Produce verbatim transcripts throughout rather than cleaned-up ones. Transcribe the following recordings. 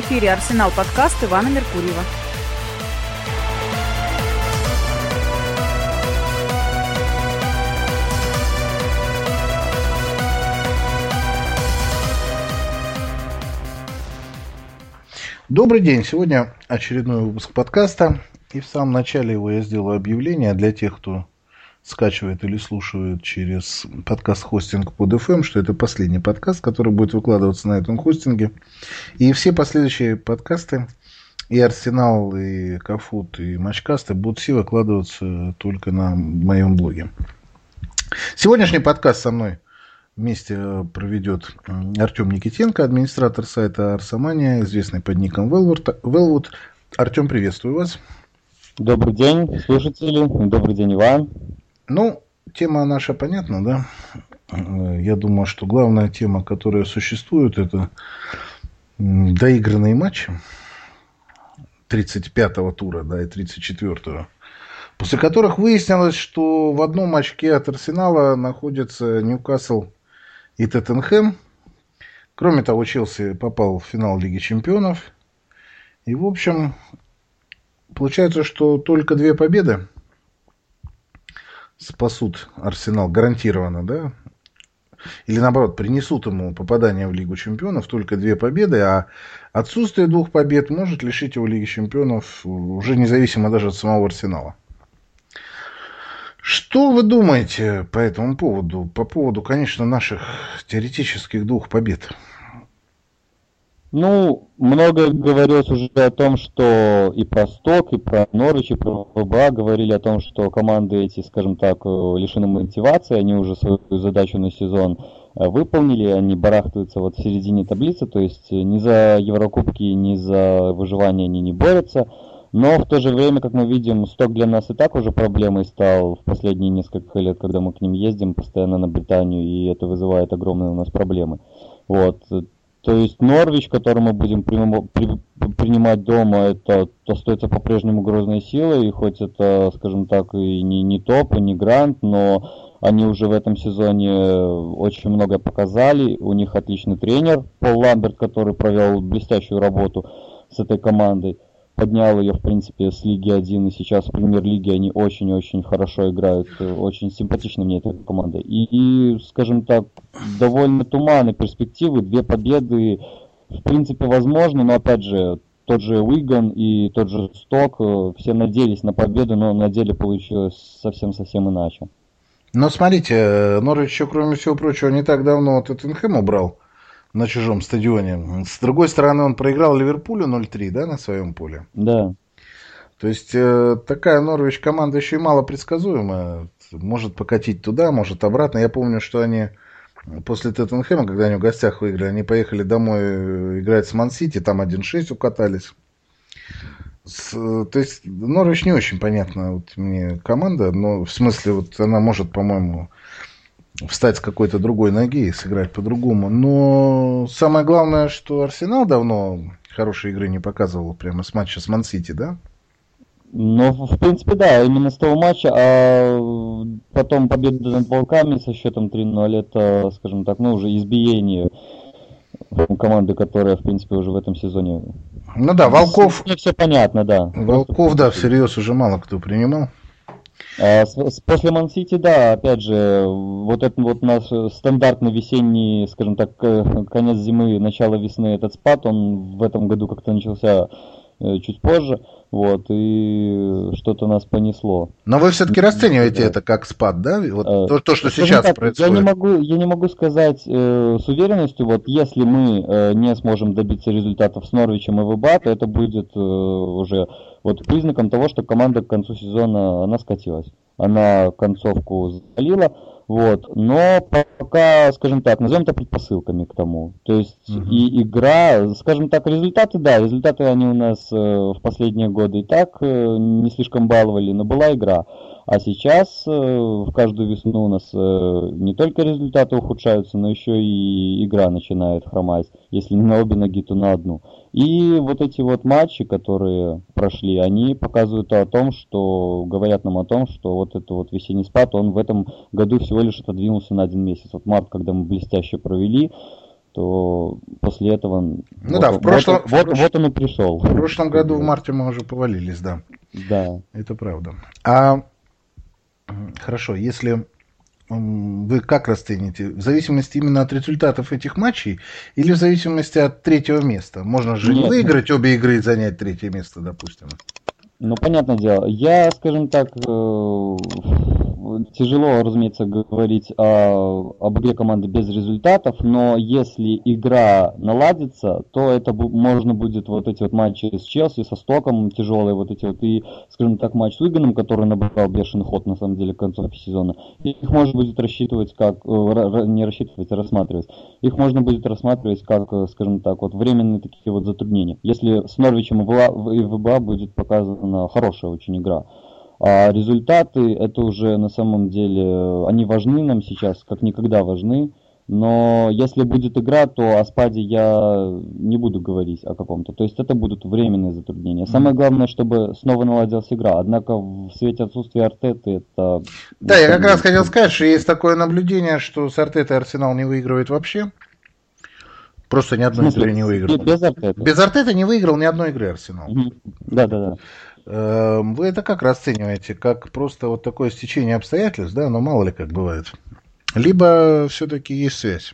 эфире «Арсенал подкаст» Ивана Меркурьева. Добрый день! Сегодня очередной выпуск подкаста. И в самом начале его я сделаю объявление для тех, кто скачивает или слушает через подкаст-хостинг под эф эм, что это последний подкаст, который будет выкладываться на этом хостинге. И все последующие подкасты, и Арсенал, и Кафут, и Матчкасты, будут все выкладываться только на моем блоге. Сегодняшний подкаст со мной вместе проведет Артем Никитенко, администратор сайта Арсомания, известный под ником Velwood. Артем, приветствую вас. Добрый день, слушатели. Добрый день, Иван. Ну, тема наша понятна, да? Я думаю, что главная тема, которая существует, это доигранные матчи тридцать пятого тура, да, и тридцать четвёртого. После которых выяснилось, что в одном очке от Арсенала находятся Ньюкасл и Тоттенхэм. Кроме того, Челси попал в финал Лиги Чемпионов. И, в общем, получается, что только две победы спасут Арсенал гарантированно, да? Или, наоборот, принесут ему попадание в Лигу Чемпионов. Только две победы, а отсутствие двух побед может лишить его Лиги Чемпионов уже независимо даже от самого Арсенала. Что вы думаете по этому поводу? По поводу, конечно, наших теоретических двух побед. Ну, много говорилось уже о том, что и про Сток, и про Норвич, и про ВБА говорили о том, что команды эти, скажем так, лишены мотивации, они уже свою задачу на сезон выполнили, они барахтаются вот в середине таблицы, то есть ни за Еврокубки, ни за выживание они не борются. Но в то же время, как мы видим, Сток для нас и так уже проблемой стал в последние несколько лет, когда мы к ним ездим постоянно на Британию, и это вызывает огромные у нас проблемы. Вот. То есть Норвич, который мы будем принимать дома, это остается по-прежнему грозной силой, и хоть это, скажем так, и не, не топ, и не грант, но они уже в этом сезоне очень многое показали, у них отличный тренер Пол Ламберт, который провел блестящую работу с этой командой. Поднял ее, в принципе, с Лиги один, и сейчас в Премьер-лиге они очень-очень хорошо играют. Очень симпатична мне эта команда. И, и, скажем так, довольно туманные перспективы. Две победы, в принципе, возможны, но, опять же, тот же Уиган и тот же Сток, все надеялись на победу, но на деле получилось совсем-совсем иначе. Но смотрите, Норвич еще, кроме всего прочего, не так давно Тоттенхэм убрал на чужом стадионе. С другой стороны, он проиграл Ливерпулю ноль три, да, на своем поле. Да. То есть, э, такая Норвич команда еще и мало предсказуемая. Может покатить туда, может обратно. Я помню, что они после Тоттенхэма, когда они в гостях выиграли, они поехали домой играть с Ман-Сити, там один шесть укатались. С, то есть, Норвич не очень понятна вот мне команда, но в смысле, вот она может, по-моему, встать с какой-то другой ноги и сыграть по-другому. Но самое главное, что Арсенал давно хорошей игры не показывал прямо с матча с Ман-Сити, да? Ну, в принципе, да, именно с того матча, а потом победа над Волками со счетом три ноль, это, скажем так, ну, уже избиение команды, которая, в принципе, уже в этом сезоне... Ну да, Волков... Мне все понятно, да. Волков, да, всерьез уже мало кто принимал. После Ман-Сити, да, опять же, вот это вот наш стандартный весенний, скажем так, конец зимы, начало весны, этот спад, он в этом году как-то начался чуть позже, вот, и что-то нас понесло. Но вы все-таки расцениваете это как спад, да? Вот а, то, то, что сейчас так, происходит. Я не могу, я не могу сказать э, с уверенностью, вот, если мы э, не сможем добиться результатов с Норвичем и ВБА, то это будет э, уже вот признаком того, что команда к концу сезона, она скатилась. Она концовку залила. Вот. Но пока, скажем так, назовем это предпосылками к тому. То есть uh-huh. и игра, скажем так, результаты, да, результаты они у нас э, в последние годы и так э, не слишком баловали, но была игра. А сейчас э, в каждую весну у нас э, не только результаты ухудшаются, но еще и игра начинает хромать. Если не на обе ноги, то на одну. И вот эти вот матчи, которые прошли, они показывают о том, что говорят нам о том, что вот этот вот весенний спад, он в этом году всего лишь отодвинулся на один месяц. Вот март, когда мы блестяще провели, то после этого... Ну вот, да, в прошлом... Вот, вот, вот он и пришел. В прошлом году в марте мы уже повалились, да. Да. Это правда. А хорошо, если вы как расцените? В зависимости именно от результатов этих матчей или в зависимости от третьего места? Можно же не выиграть обе игры и занять третье место, допустим. Ну, понятное дело. Я, скажем так, тяжело, разумеется, говорить о, об игре команды без результатов, но если игра наладится, то это можно будет вот эти вот матчи с Челси, со Стоком тяжелые, вот эти вот, и, скажем так, матч с Уиганом, который набрал бешеный ход, на самом деле, к концу сезона, их можно будет рассчитывать как, не рассчитывать, а рассматривать. Их можно будет рассматривать как, скажем так, вот временные такие вот затруднения. Если с Норвичем и ВБА будет показана хорошая очень игра. А результаты, это уже на самом деле, они важны нам сейчас, как никогда важны. Но если будет игра, то о спаде я не буду говорить о каком-то. То есть это будут временные затруднения. Самое главное, чтобы снова наладилась игра. Однако в свете отсутствия Артеты это... Да, я как раз хотел сказать, что есть такое наблюдение, что с Артетой Арсенал не выигрывает вообще. Просто ни одной игры не выиграл. Без Артеты. Без Артеты не выиграл ни одной игры Арсенал. Да, да, да. Вы это как расцениваете? Как просто вот такое стечение обстоятельств, да, но мало ли как бывает. Либо все-таки есть связь?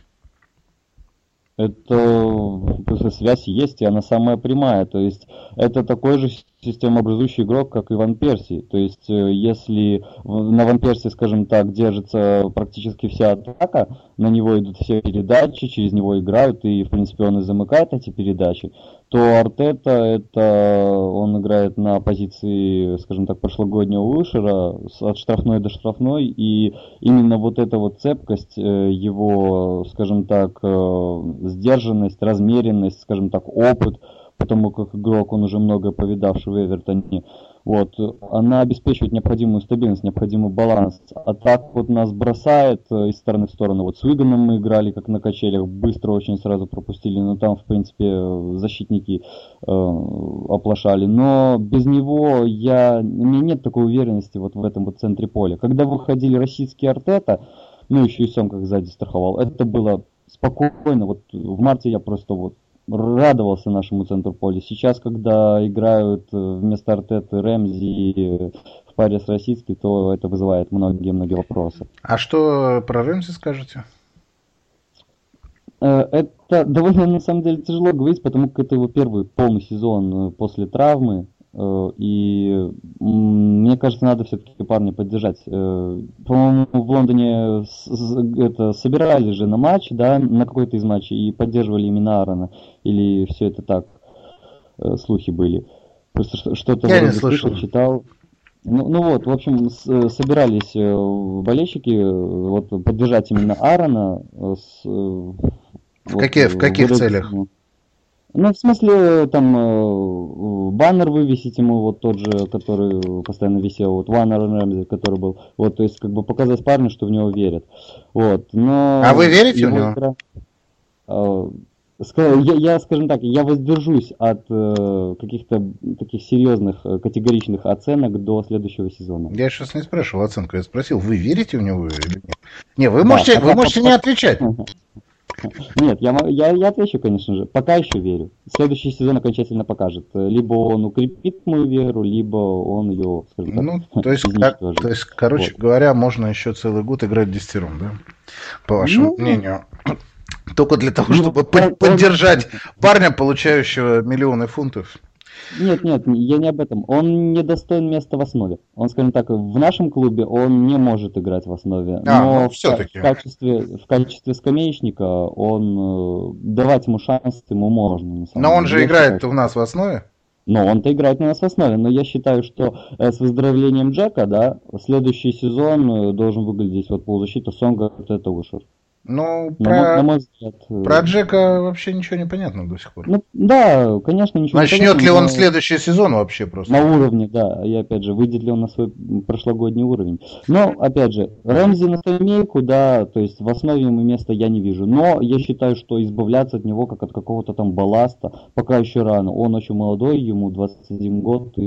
Это связь есть, и она самая прямая. То есть это такой же системообразующий игрок, как и Ван Перси. То есть если на Ван Перси, скажем так, держится практически вся атака, на него идут все передачи, через него играют, и в принципе он и замыкает эти передачи, то Артета, это он играет на позиции, скажем так, прошлогоднего Уишера, от штрафной до штрафной, и именно вот эта вот цепкость, его, скажем так, сдержанность, размеренность, скажем так, опыт, потому как игрок, он уже много повидавший в Эвертоне, вот, она обеспечивает необходимую стабильность, необходимый баланс. А так вот нас бросает из стороны в сторону. Вот с Уиганом мы играли как на качелях, быстро очень сразу пропустили, но там, в принципе, защитники э, оплошали. Но без него я, у меня нет такой уверенности вот в этом вот центре поля. Когда выходили российские Артета, ну еще и Сём как сзади страховал, это было спокойно. Вот в марте я просто вот радовался нашему центру поля. Сейчас, когда играют вместо Артеты Рэмзи в паре с российской, то это вызывает многие-многие вопросы. А что про Рэмзи скажете? Это довольно, на самом деле, тяжело говорить, потому как это его первый полный сезон после травмы. И мне кажется, надо все-таки парня поддержать. По-моему, в Лондоне это собирали же на матч, да, на какой-то из матчей, и поддерживали именно Аарона. Или все это так, слухи были. Просто что-то я не слышал, читал. Ну, ну вот, в общем, с, собирались болельщики вот, поддержать именно Аарона. С, в, вот, какие, в каких выразить, целях? Ну, в смысле, там, э, баннер вывесить ему, вот тот же, который постоянно висел, вот, One Aaron Ramsey, который был, вот, то есть, как бы, показать парню, что в него верят, вот, но... А вы верите в него? Игра, э, я, я, скажем так, я воздержусь от э, каких-то таких серьезных, категоричных оценок до следующего сезона. Я сейчас не спрашивал оценку, я спросил, вы верите в него или нет? Не, вы можете, да, вы можете не отвечать. Нет, я, я, я отвечу, конечно же. Пока еще верю. Следующий сезон окончательно покажет. Либо он укрепит мою веру, либо он ее, скажем так, ну, то есть, как, то есть, короче вот. говоря, можно еще целый год играть десятером, да? По вашему ну, мнению. Только для того, чтобы ну, под, поддержать парня, получающего миллионы фунтов. Нет, нет, я не об этом. Он не достоин места в основе. Он, скажем так, в нашем клубе он не может играть в основе. А, но ну, все-таки. В качестве, в качестве скамеечника он давать ему шанс ему можно. Но он же я играет считаю, у нас в основе. Но он-то играет у нас в основе. Но я считаю, что с выздоровлением Джека, да, следующий сезон должен выглядеть вот полузащита Сонга, вот это Ушер. Ну, про, на мой взгляд, про Джека вообще ничего не понятно до сих пор. Ну, да, конечно, ничего Начнет не понятно. Начнет ли он следующий сезон вообще просто? На уровне, да. И опять же, выйдет ли он на свой прошлогодний уровень. Но, опять же, Рэмзи на скамейку, да, то есть в основе ему места я не вижу. Но я считаю, что избавляться от него как от какого-то там балласта пока еще рано. Он очень молодой, ему двадцать один год, и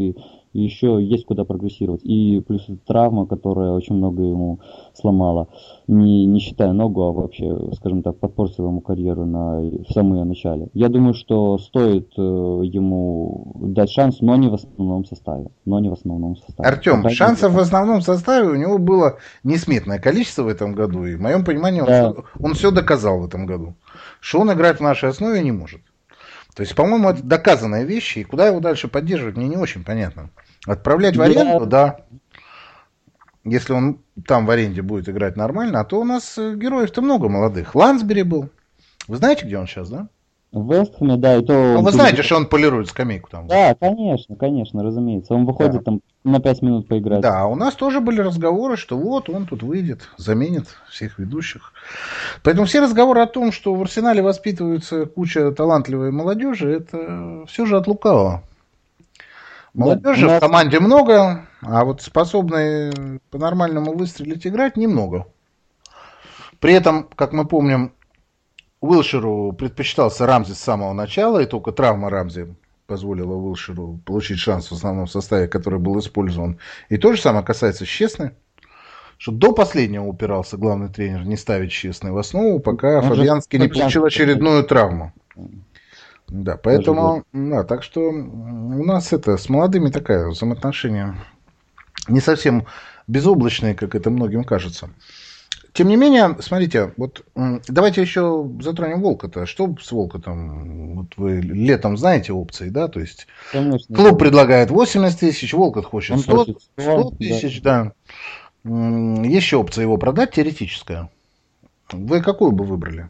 еще есть куда прогрессировать. И плюс травма, которая очень много ему сломала. Не, не считая ногу, а вообще, скажем так, подпортила ему карьеру на, в самом начале. Я думаю, что стоит э, ему дать шанс, но не в основном составе. Но не в основном составе. Артем, шансов в основном составе у него было несметное количество в этом году. И в моем понимании он, да. все, он все доказал в этом году. Что он играть в нашей основе не может. То есть, по-моему, это доказанная вещь. И куда его дальше поддерживать, мне не очень понятно. Отправлять в аренду, да. Если он там в аренде будет играть нормально, а то у нас героев-то много молодых. Лансбери был. Вы знаете, где он сейчас, да? В Вестхэме, да, и то... Ну, вы знаете, что он полирует скамейку там. Да, конечно, конечно, разумеется. Он выходит да. там на пять минут поиграть. Да, у нас тоже были разговоры, что вот он тут выйдет, заменит всех ведущих. Поэтому все разговоры о том, что в Арсенале воспитывается куча талантливой молодежи, это все же от лукавого. Молодежи да, нас... в команде много, а вот способные по-нормальному выстрелить играть немного. При этом, как мы помним, Уилшеру предпочитался Рамзи с самого начала, и только травма Рамзи позволила Уилшеру получить шанс в основном составе, который был использован. И то же самое касается Щесны, что до последнего упирался главный тренер не ставить Щесны в основу, пока Он Фабианский не получил очередную травму. Да, поэтому, да, так что у нас это с молодыми такая взаимоотношения не совсем безоблачные, как это многим кажется. Тем не менее, смотрите, вот давайте еще затронем Волкота. Что с Волкотом? Вот вы летом знаете опции, да? То есть Конечно, клуб да. предлагает восемьдесят тысяч, Волкот хочет сто, сто тысяч, да. да. Есть еще опция его продать, теоретическая. Вы какую бы выбрали?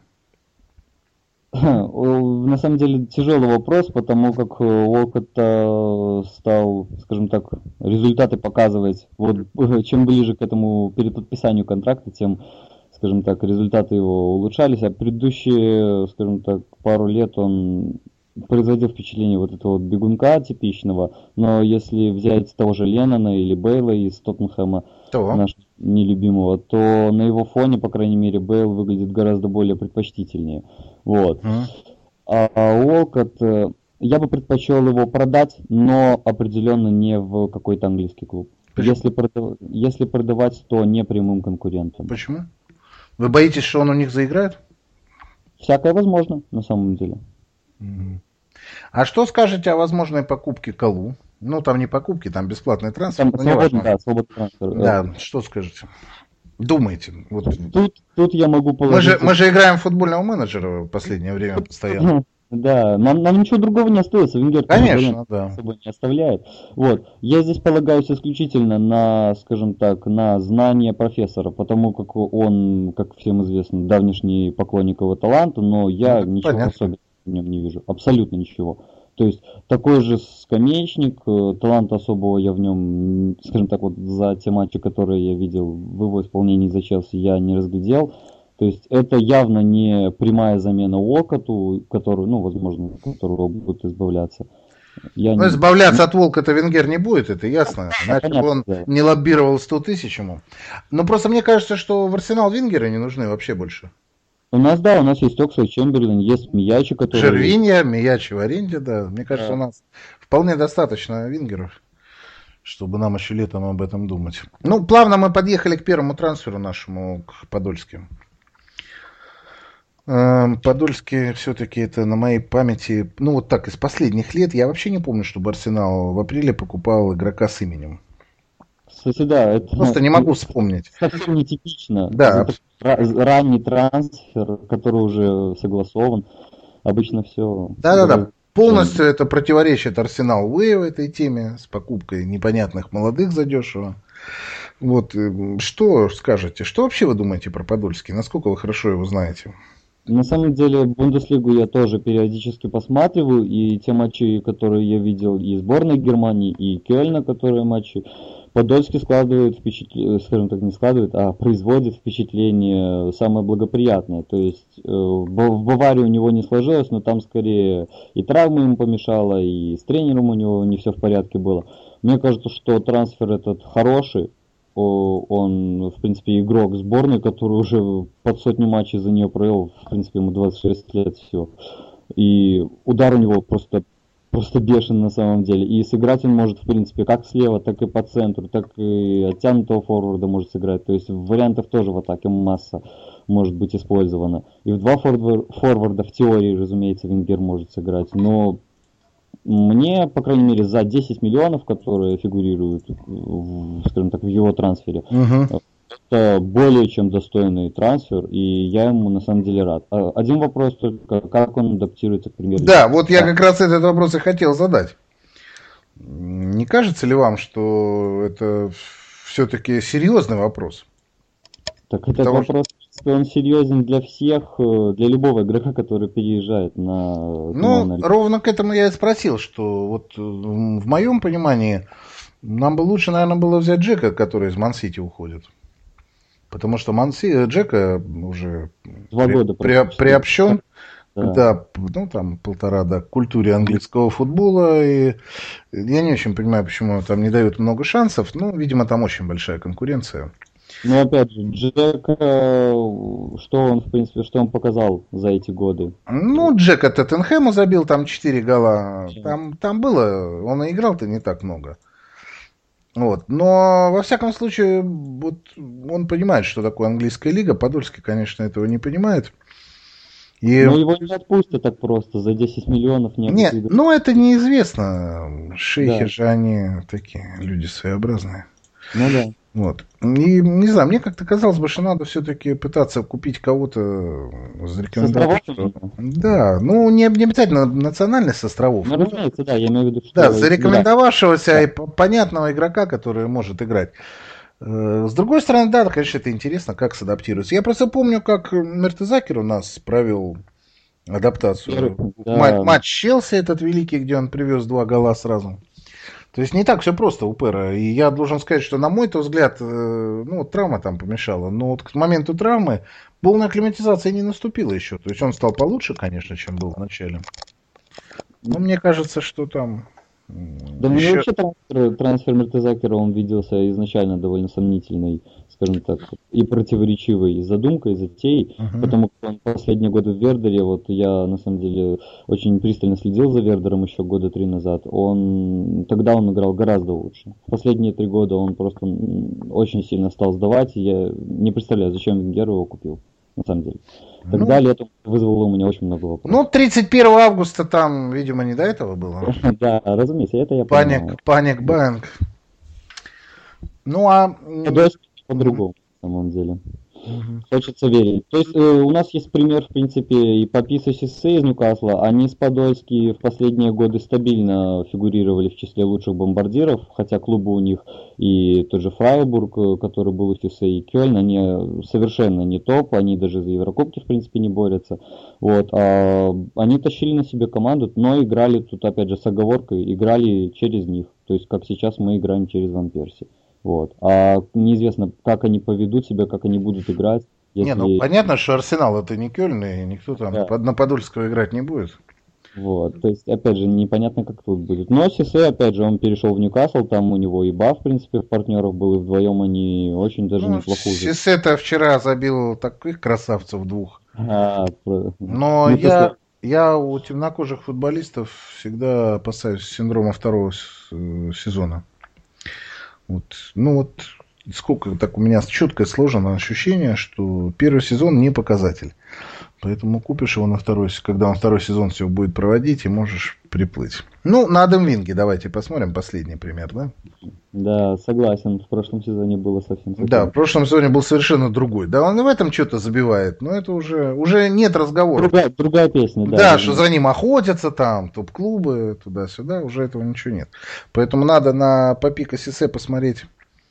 На самом деле тяжелый вопрос, потому как Волкот стал, скажем так, результаты показывать. Вот чем ближе к этому перед подписанию контракта, тем, скажем так, результаты его улучшались. А предыдущие, скажем так, пару лет он производил впечатление вот этого вот бегунка типичного. Но если взять того же Леннона или Бейла из Тоттенхэма, нашего нелюбимого, то на его фоне, по крайней мере, Бейл выглядит гораздо более предпочтительнее. Вот. Mm. А Уолкотт, я бы предпочел его продать, но определенно не в какой-то английский клуб. Если, продав... Если продавать, то не прямым конкурентам. Почему? Вы боитесь, что он у них заиграет? Всякое возможно, на самом деле. Mm. А что скажете о возможной покупке Калу? Ну, там не покупки, там бесплатный трансфер. Там свободный, да, свободный трансфер. Да, что скажете? Думаете? Вот. Тут, тут я могу положить... Мы же, мы же играем в футбольного менеджера в последнее время постоянно. Да, нам, нам ничего другого не остается. Венгер Конечно, да. собой не оставляет. Вот. Я здесь полагаюсь исключительно на, скажем так, на знания профессора, потому как он, как всем известно, давнишний поклонник его таланта, но я ну, ничего понятно. Особенного в нем не вижу. Абсолютно ничего. То есть такой же скамеечник, таланта особого я в нем, скажем так, вот за те матчи, которые я видел в его исполнении за Челси, я не разглядел. То есть это явно не прямая замена Уолкотту, которую, ну, возможно, которого будут избавляться. Я ну, не... избавляться от Волкота Венгер не будет, это ясно. Иначе бы он да. не лоббировал сто тысяч ему. Но просто мне кажется, что в Арсенал Венгеры не нужны вообще больше. У нас, да, у нас есть Оксфорд Чемберлен, есть Миячи, который... Жервинья, Миячи в аренде, да. Мне кажется, да. у нас вполне достаточно вингеров, чтобы нам еще летом об этом думать. Ну, плавно мы подъехали к первому трансферу нашему, к Подольским. Подольский все-таки это на моей памяти, ну вот так, из последних лет, я вообще не помню, чтобы Арсенал в апреле покупал игрока с именем. Кстати, да, это просто не могу вспомнить. Совсем нетипично. Да. Ранний трансфер, который уже согласован. Обычно все. Да-да-да. Полностью это противоречит Арсенал Уэй в этой теме с покупкой непонятных молодых задешево. Вот что скажете? Что вообще вы думаете про Подольский? Насколько вы хорошо его знаете? На самом деле, Бундеслигу я тоже периодически посматриваю, и те матчи, которые я видел и сборной Германии, и Кёльна, которые матчи, Подольский складывает впечатление, скажем так, не складывает, а производит впечатление самое благоприятное. То есть э, в Баварии у него не сложилось, но там скорее и травма ему помешала, и с тренером у него не все в порядке было. Мне кажется, что трансфер этот хороший. Он, в принципе, игрок сборной, который уже под сотню матчей за нее провел, в принципе, ему двадцать шесть лет всего. И удар у него просто просто бешен на самом деле. И сыграть он может, в принципе, как слева, так и по центру, так и оттянутого форварда может сыграть. То есть вариантов тоже в атаке масса может быть использована. И в два форварда в теории, разумеется, Венгер может сыграть. Но мне, по крайней мере, за десять миллионов, которые фигурируют, в, скажем так, в его трансфере, угу. это более чем достойный трансфер, и я ему на самом деле рад. Один вопрос только, как он адаптируется к премьер-лиге. Да, вот я как раз этот вопрос и хотел задать. Не кажется ли вам, что это все-таки серьезный вопрос? Так этот Потому вопрос, что он серьезен для всех, для любого игрока, который переезжает на... Ну, ровно к этому я и спросил, что вот в моем понимании нам бы лучше, наверное, было взять Джека, который из Ман-Сити уходит. Потому что Манси, Джека уже Два при, года при, приобщен да. Да, ну там полтора, да, к культуре английского футбола. И я не очень понимаю, почему там не дают много шансов. Ну, видимо, там очень большая конкуренция. Но опять же, Джека, что он, в принципе, что он показал за эти годы? Ну, Джека Тоттенхэму забил там четыре гола. Там, там было, он и играл-то не так много. Вот. Но, во всяком случае, вот он понимает, что такое английская лига. Подольский, конечно, этого не понимает. И... Но его не отпустят так просто, за десять миллионов не Нет, ну это неизвестно. Шейхи да. же они такие, люди своеобразные. Ну да. Вот. И, не знаю, мне как-то казалось бы, что надо все-таки пытаться купить кого-то с рекомендацией. Да, ну не, не обязательно национальный с островов. Ну, разумеется, да, я имею в виду, что... Да, зарекомендовавшегося да. и понятного игрока, который может играть. С другой стороны, да, конечно, это интересно, как садаптируется. Я просто помню, как Мертезакер у нас провел адаптацию. Да. Матч, матч Челси этот великий, где он привез два гола сразу. То есть не так все просто у Пэра. И я должен сказать, что на мой-то взгляд, ну, травма там помешала. Но вот к моменту травмы полная акклиматизация не наступила еще. То есть он стал получше, конечно, чем был в начале. Но мне кажется, что там... Да еще... мне вообще трансфер, трансфер Мертезакера, он виделся изначально довольно сомнительной, скажем так, и противоречивой задумкой, затеей, uh-huh. потому что он последние годы в Вердере, вот я на самом деле очень пристально следил за Вердером еще года три назад, он тогда он играл гораздо лучше. Последние три года он просто очень сильно стал сдавать, и я не представляю, зачем Венгер его купил. На самом деле. Тогда ну, летом вызвало у меня очень много вопросов. Ну, тридцать первого августа там, видимо, не до этого было. Да, разумеется, это я понимаю. Паник, паник банк. Ну, а... По-другому, на самом деле. Угу. Хочется верить. То есть э, у нас есть пример, в принципе, и Папис и Сиссе из Ньюкасла. Они с Подольски в последние годы стабильно фигурировали в числе лучших бомбардиров, хотя клубы у них и тот же Фрайбург, который был у Сиссе, и Кёльн, они совершенно не топ, они даже за Еврокубки, в принципе, не борются. Вот. А они тащили на себе команду, но играли тут, опять же, с оговоркой, играли через них. То есть, как сейчас мы играем через Ван Перси. Вот. А неизвестно, как они поведут себя, как они будут играть. Если... Не, ну понятно, что Арсенал это не Кёльн, и никто там да. на Подольского играть не будет. Вот, то есть, опять же, непонятно, как тут будет. Но Сиссе, опять же, он перешел в Ньюкасл, там у него и Ба, в принципе, в партнеров был, и вдвоем они очень даже ну, неплохо. Сиссе-то вчера забил таких красавцев двух. А, Но не я... То, Я у темнокожих футболистов всегда опасаюсь синдрома второго сезона. Вот. Ну вот сколько так у меня четкое сложено ощущение, что первый сезон не показатель. Поэтому купишь его на второй, когда он второй сезон все будет проводить, и можешь приплыть. Ну, на Адам Винге давайте посмотрим последний пример, да? Да, согласен. В прошлом сезоне было совсем... совсем... Да, в прошлом сезоне был совершенно другой. Да, он и в этом что-то забивает, но это уже, уже нет разговора. Другая, другая песня, да. Да, что за ним охотятся там, топ-клубы, туда-сюда, уже этого ничего нет. Поэтому надо на Папика Сиссе посмотреть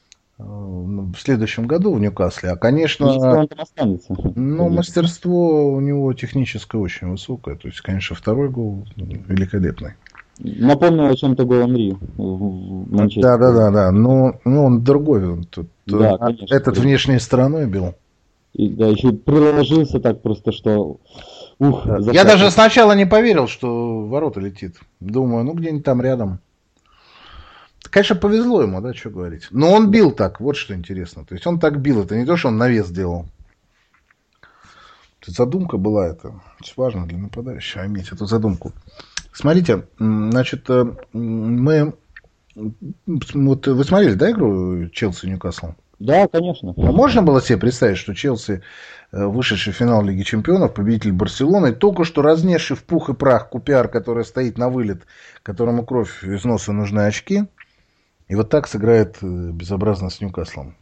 в следующем году в Ньюкасле. А, конечно, он там останется. Ну, мастерство у него техническое очень высокое. То есть, конечно, второй гол великолепный. Напомню о чем-то гол Анри в Манчестере. Да, да, да, да. Но ну, он другой. Он тут, да, конечно, этот другой. Внешней стороной бил. И, да, еще и приложился так просто, что... Ух, да. Я даже сначала не поверил, что в ворота летит. Думаю, ну где-нибудь там рядом. Конечно, повезло ему, да, что говорить. Но он бил так, вот что интересно. То есть он так бил, это не то, что он навес делал. Задумка была это. Очень важно для нападающего иметь эту задумку. Смотрите, значит, мы... Вот вы смотрели, да, игру Челси-Ньюкасл? Да, конечно. А можно было себе представить, что Челси, вышедший в финал Лиги Чемпионов, победитель Барселоны, только что разнесший в пух и прах Купяр, который стоит на вылет, которому кровь из носа нужны очки, и вот так сыграет безобразно с Ньюкаслом?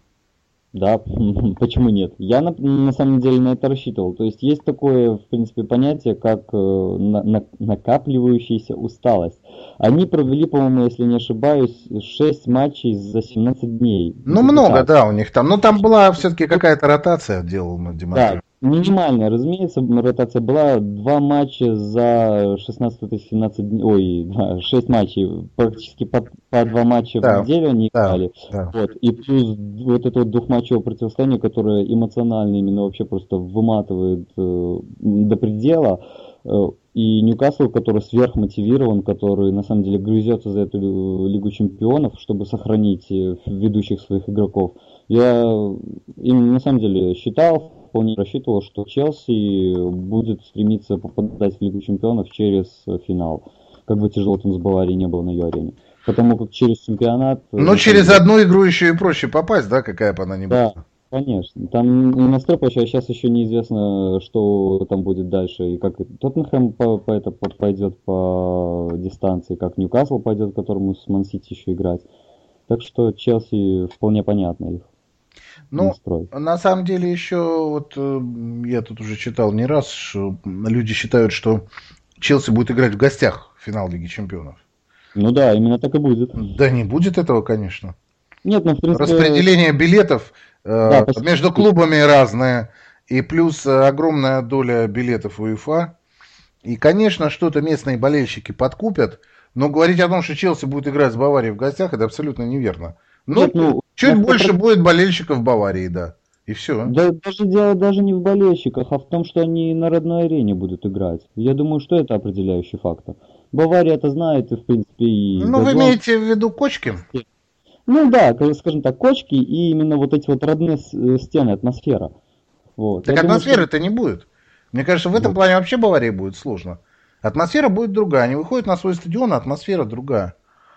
Да, почему нет? Я на, на самом деле на это рассчитывал. То есть есть такое, в принципе, понятие, как э, на, на, накапливающаяся усталость. Они провели, по-моему, если не ошибаюсь, шесть матчей за семнадцать дней. Ну, много, да, у них там. Но там была все-таки какая-то ротация, делал Диматрию. Да, минимальная, разумеется, ротация была. Два матча за шестнадцать-семнадцать дней, ой, да, шесть матчей, практически по, по два матча да, в неделю они да, играли. Да. Вот, и плюс вот это вот двухматчевое противостояние, которое эмоционально именно вообще просто выматывает э, до предела. Э, и Ньюкасл, который сверхмотивирован, который на самом деле грызется за эту Лигу Чемпионов, чтобы сохранить ведущих своих игроков. Я им на самом деле считал, вполне рассчитывал, что Челси будет стремиться попадать в Лигу Чемпионов через финал. Как бы тяжело там с Баварией не было на ее арене. Потому как через чемпионат... Но через деле... одну игру еще и проще попасть, да, какая бы она ни была. Да, конечно. Там и настрой, сейчас еще неизвестно, что там будет дальше. И как Тоттенхэм по, по это по, пойдет по дистанции, как Ньюкасл пойдет, которому с Ман-Сити еще играть. Так что Челси вполне понятно их. Ну, настрой. На самом деле еще, вот я тут уже читал не раз, что люди считают, что Челси будет играть в гостях в финал Лиги Чемпионов. Ну да, именно так и будет. Да не будет этого, конечно. Нет, ну в принципе... Распределение билетов да, э, между клубами разное, и плюс огромная доля билетов УЕФА. И, конечно, что-то местные болельщики подкупят, но говорить о том, что Челси будет играть с Баварией в гостях, это абсолютно неверно. Но Нет, ну, чуть больше про... будет болельщиков в Баварии, да. И все. Да, даже дело даже не в болельщиках, а в том, что они на родной арене будут играть. Я думаю, что это определяющий фактор. Бавария это знает, и в принципе и... Ну, вы имеете в виду кочки? Ну да, скажем так, кочки и именно вот эти вот родные стены, атмосфера. Вот. Так атмосферы-то что... не будет. Мне кажется, в этом вот. плане вообще Баварии будет сложно. Атмосфера будет другая. Они выходят на свой стадион, а атмосфера другая.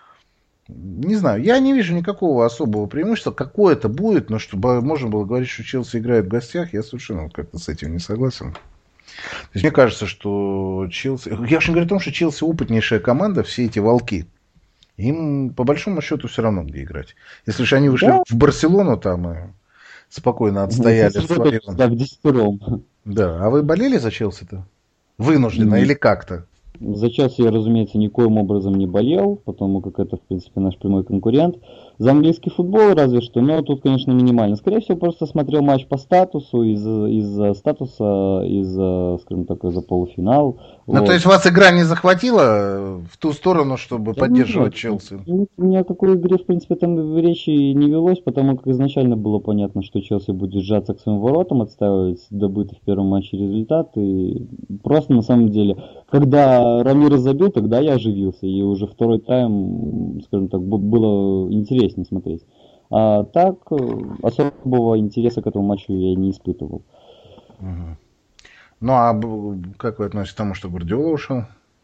Не знаю, я не вижу никакого особого преимущества. Какое-то будет, но чтобы можно было говорить, что Челси играет в гостях, я совершенно как-то с этим не согласен. То есть мне кажется, что Челси... Я же не говорю о том, что Челси опытнейшая команда, все эти волки. Им по большому счету все равно где играть. Если же они вышли да? в Барселону там и спокойно отстояли в своем... Да, в десятером. Да, а вы болели за Челси-то? Вынужденно mm-hmm. или как-то? За Челси я, разумеется, никоим образом не болел, потому как это, в принципе, наш прямой конкурент. За английский футбол разве что, но тут, конечно, минимально. Скорее всего, просто смотрел матч по статусу, из-за, из-за статуса, из-за, скажем так, из-за полуфинал. Ну, вот. То есть вас игра не захватила в ту сторону, чтобы да поддерживать нет, Челси? Ни о какой игре, в принципе, там речи не велось, потому как изначально было понятно, что Челси будет сжаться к своим воротам, отстаивать добытый в первом матче результат. И просто, на самом деле, когда Рамирес забил, тогда я оживился, и уже второй тайм, скажем так, было интереснее смотреть. А так, особого интереса к этому матчу я не испытывал. Угу. Ну, а как вы относитесь к тому, что Гвардиола ушел?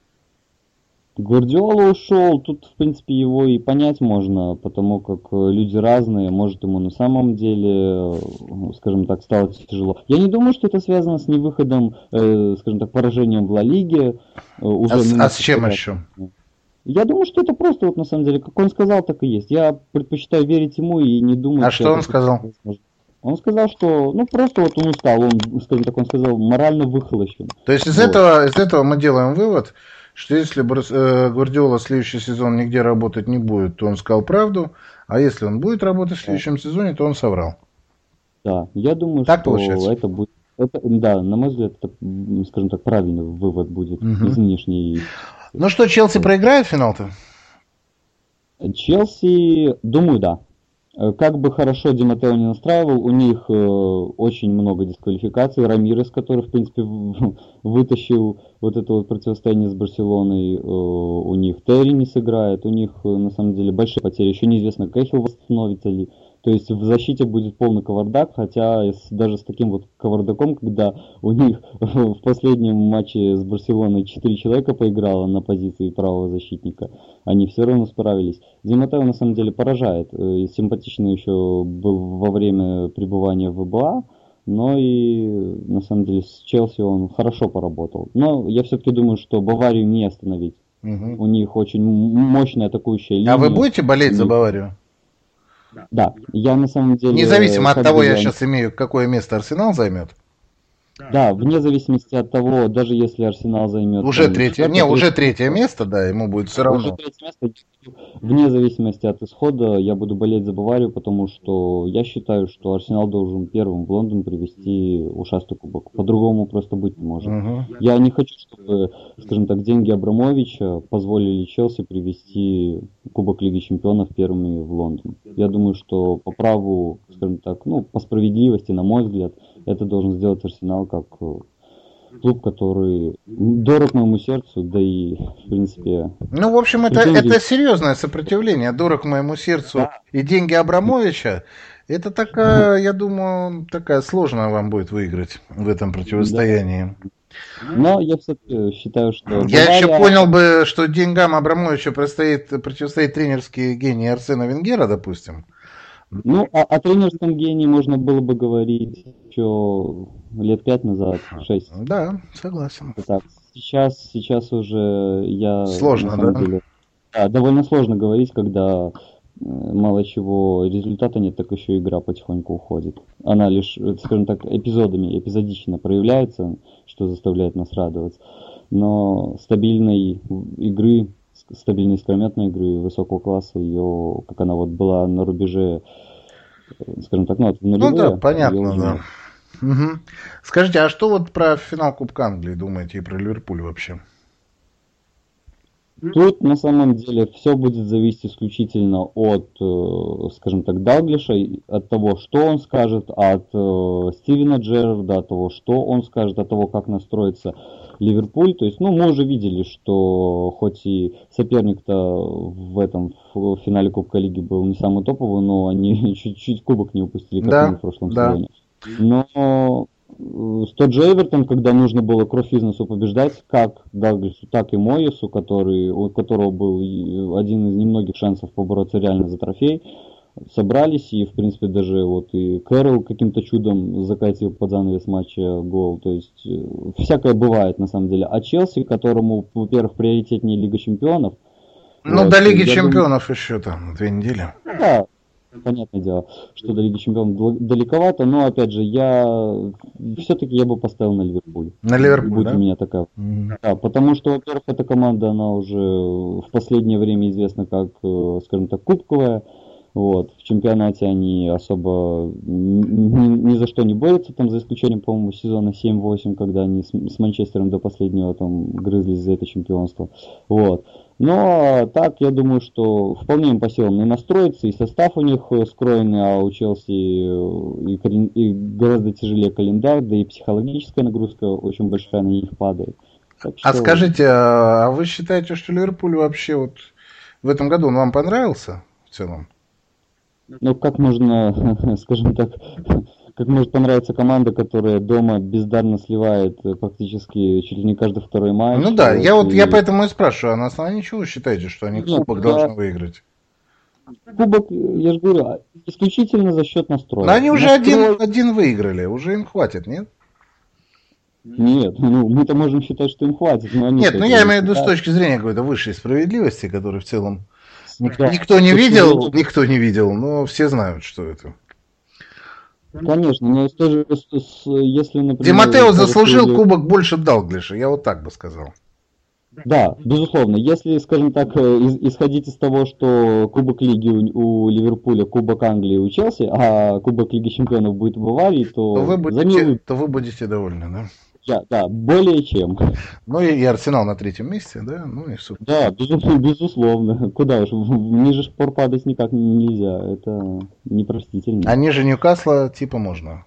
Гвардиола ушел, тут, в принципе, его и понять можно, потому как люди разные, может, ему на самом деле, скажем так, стало тяжело. Я не думаю, что это связано с невыходом, э, скажем так, поражением в Ла Лиге. Уже а, а с чем еще? Я думаю, что это просто, вот на самом деле, как он сказал, так и есть. Я предпочитаю верить ему и не думать... А что, что он сказал? Он сказал, что, ну, просто вот он устал, он, скажем так, он сказал, морально выхолощен. То есть из, вот. этого, из этого мы делаем вывод, что если Гвардиола в следующий сезон нигде работать не будет, то он сказал правду, а если он будет работать в следующем да. сезоне, то он соврал. Да, я думаю, так что получается? это будет... Это, да, на мой взгляд, это, скажем так, правильный вывод будет угу. из нынешней... Ну что, Челси проиграет финал-то? Челси, думаю, да. Как бы хорошо Ди Маттео не настраивал, у них э, очень много дисквалификаций. Рамирес, который, в принципе, в, вытащил вот это вот противостояние с Барселоной, э, у них Терри не сыграет, у них, на самом деле, большие потери. Еще неизвестно, Кэхилл восстановится ли. То есть в защите будет полный кавардак, хотя с, даже с таким вот кавардаком, когда у них в последнем матче с Барселоной четыре человека поиграло на позиции правого защитника, они все равно справились. Ди Маттео на самом деле поражает. И симпатичный еще был во время пребывания в ВБА, но и на самом деле с Челси он хорошо поработал. Но я все-таки думаю, что Баварию не остановить. Угу. У них очень мощная атакующая линия. А вы будете болеть за Баварию? Да, я на самом деле... Независимо от того, я сейчас имею, какое место Арсенал займет? Да, вне зависимости от того, даже если Арсенал займет... Уже там, третье, не, третье, уже третье место, да, ему будет все равно. Уже третье место, вне зависимости от исхода, я буду болеть за Баварию, потому что я считаю, что Арсенал должен первым в Лондон привезти ушастый кубок. По-другому просто быть не может. Угу. Я не хочу, чтобы, скажем так, деньги Абрамовича позволили Челси привезти Кубок Лиги Чемпионов первыми в Лондон. Я думаю, что по праву, скажем так, ну, по справедливости, на мой взгляд, это должен сделать Арсенал как клуб, который дорог моему сердцу, да и, в принципе... Ну, в общем, это, это серьезное сопротивление, дорог моему сердцу. Да. И деньги Абрамовича, это такая, я думаю, такая сложная вам будет выиграть в этом противостоянии. Да. Но я все-таки считаю, что... Я Бавария... еще понял бы, что деньгам Абрамовича противостоит, противостоит тренерский гений Арсена Венгера, допустим. Ну, о, о тренерском гении можно было бы говорить еще лет пять назад, шесть. Да, согласен. Так, сейчас, сейчас уже я... Сложно, да? Деле, да? Довольно сложно говорить, когда мало чего результата нет, так еще игра потихоньку уходит. Она лишь, скажем так, эпизодами, эпизодично проявляется, что заставляет нас радоваться. Но стабильной игры, стабильной искрометной игры высокого класса, ее, как она вот была на рубеже, скажем так, ну, в нулевые. Ну да, понятно, да. Угу. Скажите, а что вот про финал Кубка Англии думаете и про Ливерпуль вообще? Тут на самом деле все будет зависеть исключительно от, скажем так, Далглиша, от того, что он скажет, от Стивена Джерарда, от того, что он скажет, от того, как настроится Ливерпуль. То есть, ну, мы уже видели, что хоть и соперник-то в этом в финале Кубка Лиги был не самый топовый, но они чуть-чуть кубок не упустили, как да, они в прошлом да. сезоне. Но с тот же Эвертон, когда нужно было кровь из носу побеждать, как Далглишу, так и Моесу, который, у которого был один из немногих шансов побороться реально за трофей, собрались, и, в принципе, даже вот и Кэрролл каким-то чудом закатил под занавес матча гол. То есть, всякое бывает, на самом деле. А Челси, которому, во-первых, приоритетнее Лига Чемпионов... Ну, вот, до Лиги Чемпионов думаю, еще там две недели. Да, понятное дело, что до Лиги Чемпионов далековато, но, опять же, я все-таки я бы поставил на Ливерпуль. На Ливерпуль, Будет да? у меня такая. Mm-hmm. Да, потому что, во-первых, эта команда, она уже в последнее время известна как, скажем так, кубковая. Вот. В чемпионате они особо ни, ни за что не борются, там, за исключением, по-моему, сезона семь-восемь, когда они с, с Манчестером до последнего там грызлись за это чемпионство. Вот. Но так, я думаю, что вполне им по силам и настроиться, и состав у них скроенный, а у Челси и, и гораздо тяжелее календарь, да и психологическая нагрузка очень большая на них падает. Так что... А скажите, а вы считаете, что Ливерпуль вообще вот в этом году он вам понравился в целом? Ну, как можно, скажем так, как может понравиться команда, которая дома бездарно сливает практически чуть ли не каждый второй матч. Ну да, я вот и... я поэтому и спрашиваю, а на основании чего вы считаете, что они Нет, кубок я... должны выиграть? Кубок, я же говорю, исключительно за счет настроя. Но они уже Настрой... один, один выиграли, уже им хватит, нет? Нет, ну мы-то можем считать, что им хватит. Но они Нет, ну я имею в виду с точки зрения какой-то высшей справедливости, которая в целом никто, да. никто не видел, никто не видел, но все знают, что это. Конечно, но тоже, если, например... Ди Маттео заслужил или... кубок больше Далглиша, я вот так бы сказал. Да, безусловно. Если, скажем так, исходить из того, что Кубок Лиги у, у Ливерпуля, Кубок Англии у Челси, а Кубок Лиги Чемпионов будет в Баварии, то... То вы будете, милый... то вы будете довольны, да? Да, да, более чем. Ну и, и Арсенал на третьем месте, да? Ну и супер. Да, безусловно, безусловно. Куда уж, ниже шпор падать никак нельзя, это непростительно. А ниже Ньюкасла типа можно?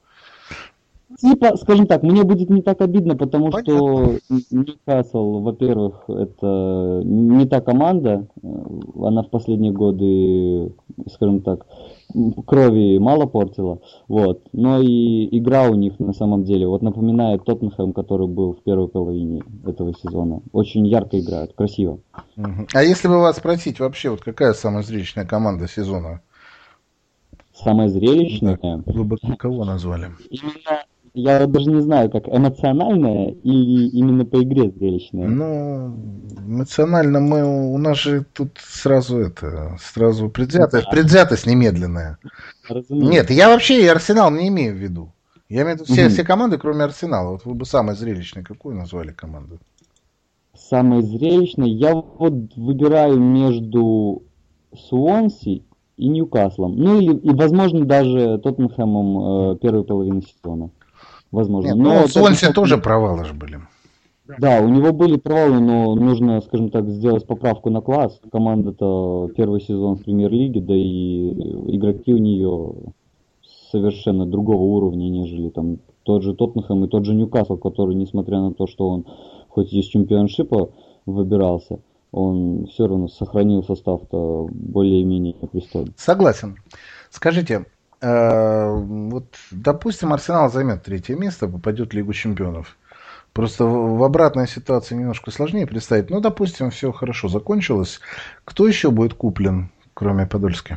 Типа, скажем так, мне будет не так обидно, потому Понятно. Что Ньюкасл, во-первых, это не та команда, она в последние годы, скажем так, крови мало портило, вот, но и игра у них на самом деле, вот напоминает Тоттенхэм, который был в первой половине этого сезона. Очень ярко играют, красиво. А если бы вас спросить вообще, вот какая самая зрелищная команда сезона? Самая зрелищная? Да, вы бы кого назвали? Именно, я даже не знаю, как эмоциональная или именно по игре зрелищная. Ну, эмоционально мы, у нас же тут сразу это, сразу предвзятость, да. предвзятость немедленная. Разумеется. Нет, я вообще и Арсенал не имею в виду. Я имею в виду все, угу. все команды, кроме Арсенала. Вот вы бы самой зрелищной какую назвали команду? Самой зрелищной? Я вот выбираю между Суонси и Ньюкаслом. Ну или, и, возможно, даже Тоттенхэмом э, первой половины сезона. Возможно. Нет, но Суонси Тоттенхэм... тоже провалы же были. Да, у него были провалы, но нужно, скажем так, сделать поправку на класс. Команда-то первый сезон в премьер-лиге, да и игроки у нее совершенно другого уровня, нежели там тот же Тоттенхэм и тот же Ньюкасл, который, несмотря на то, что он хоть из чемпионшипа выбирался, он все равно сохранил состав-то более-менее пристойный. Согласен. Скажите, э, вот, допустим, Арсенал займет третье место, попадет в Лигу чемпионов. Просто в, в обратной ситуации немножко сложнее представить. Ну, допустим, все хорошо закончилось. Кто еще будет куплен, кроме Подольски?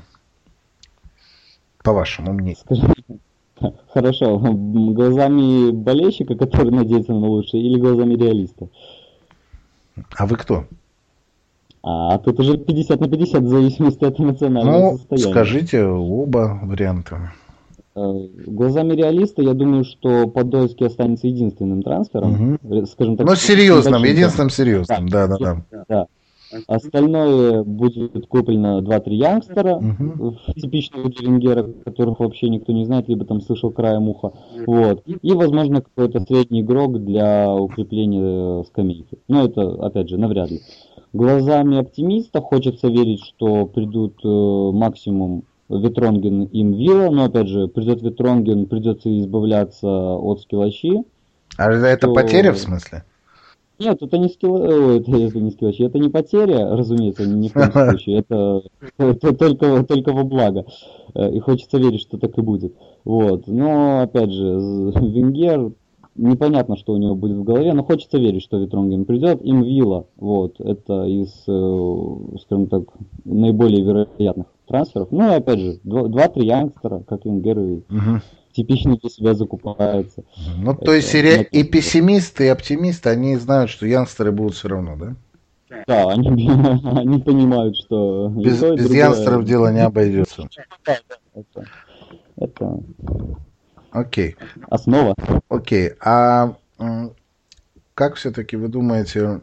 По вашему мнению. Хорошо. Глазами болельщика, который надеется на лучшее, или глазами реалиста? А вы кто? А тут уже пятьдесят на пятьдесят в зависимости от эмоционального ну, состояния. Скажите оба варианта. Глазами реалиста, я думаю, что Подольский останется единственным трансфером. Угу. Скажем так, но серьезным, единственным серьезным. Да, да, да. да. да. Остальное будет куплено два-три янгстера, угу. типичного Венгера, которых вообще никто не знает, либо там слышал краем уха. Вот. И, возможно, какой-то средний игрок для укрепления скамейки. Но это, опять же, навряд ли. Глазами оптимиста хочется верить, что придут э, максимум Ветронген и Мвила, но, опять же, придет Ветронген, придется избавляться от Скиллачи. А это то... потеря в смысле? Нет, это не скилл, это, это не скиллачи, это не потеря, разумеется, ни в коем случае, это, это только, только во благо. И хочется верить, что так и будет. Вот. Но, опять же, Венгер, непонятно, что у него будет в голове, но хочется верить, что Ветронген придет. И Мвила, вот, это из, скажем так, наиболее вероятных трансферов. Ну, и опять же, два-три янгстера, как Венгер, и угу. типично для себя закупается. Ну, это, то есть и, и пессимисты, и оптимисты, они знают, что янгстеры будут все равно, да? Да, они, они понимают, что... Без, без другое... янгстеров дело не обойдется. Это, это... Окей. Основа. Окей. А как все-таки вы думаете,